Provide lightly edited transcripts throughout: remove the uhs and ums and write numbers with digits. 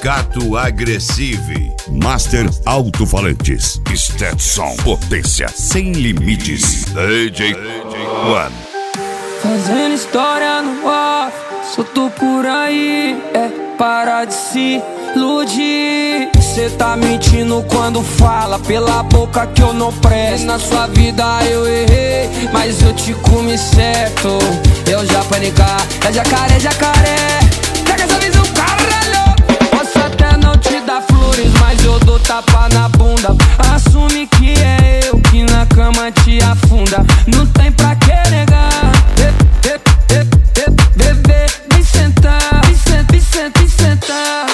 Ducato Agressive, Master Alto-Falantes, Stetson, potência sem limites, DJ One. Fazendo história no off, solto por aí, para de se iludir. Cê tá mentindo quando fala pela boca que eu não presto. Na sua vida eu errei, mas eu te comi certo. Eu já panicar, é jacaré, jacaré. Pega essa visão, caralho. Posso até não te dar flores, mas eu dou tapa na bunda. Assume que é eu que na cama te afunda. Não tem pra que negar. Bebê, vem sentar, vem sentar.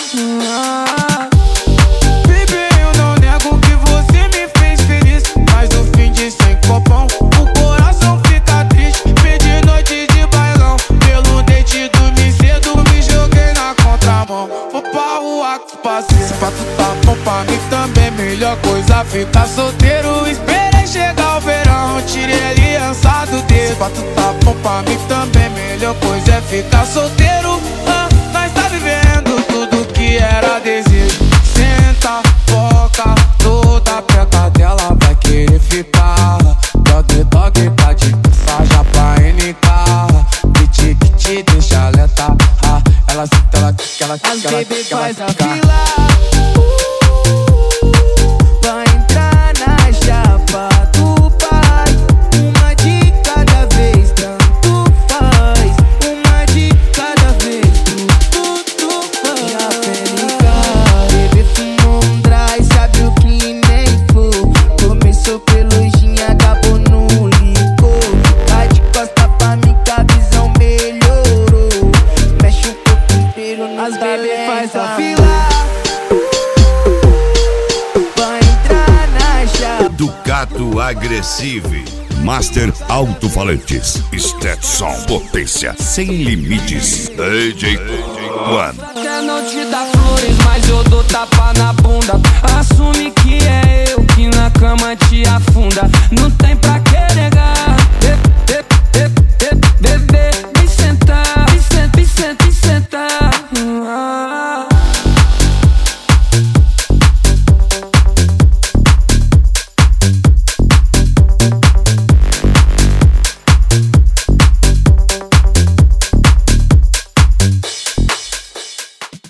Baby, eu não nego que você me fez feliz, mas no fim de 100 copão o coração fica triste. Perdi noite de bailão, pelo dente dormi cedo, me joguei na contramão. Vou pra rua que passei, se pra tu tá bom pra mim também. Melhor coisa ficar solteiro, esperei chegar o verão, tirei a aliança do dedo. Se pra tu tá bom pra mim também, melhor coisa é ficar solteiro. Nós tá vivendo tudo que era desejo. Senta, foca, toda preta dela vai querer ficar. Dog, dog, tá de saja pra NK. Kit, kit, deixa lenta. Ela senta, ela quica, ela quica, ela Baby, quica, ela faz a quica. fila pra entrar na chapa do pai. Uma de cada vez, tanto faz. Uma de cada vez, tu faz. Já pelicar, bebê fumou um dry, sabe o que nem for. Começou pelo gin, acabou no licor. Tá de costa pra mim que a visão melhorou. Mexe o corpo inteiro no As baby faz a fila pra entrar na chapa. Ducato Agressive, Master Alto-Falantes, Stetson, potência sem limites, DJ One. Até não te dar flores, mas eu dou tapa na bunda. Assume que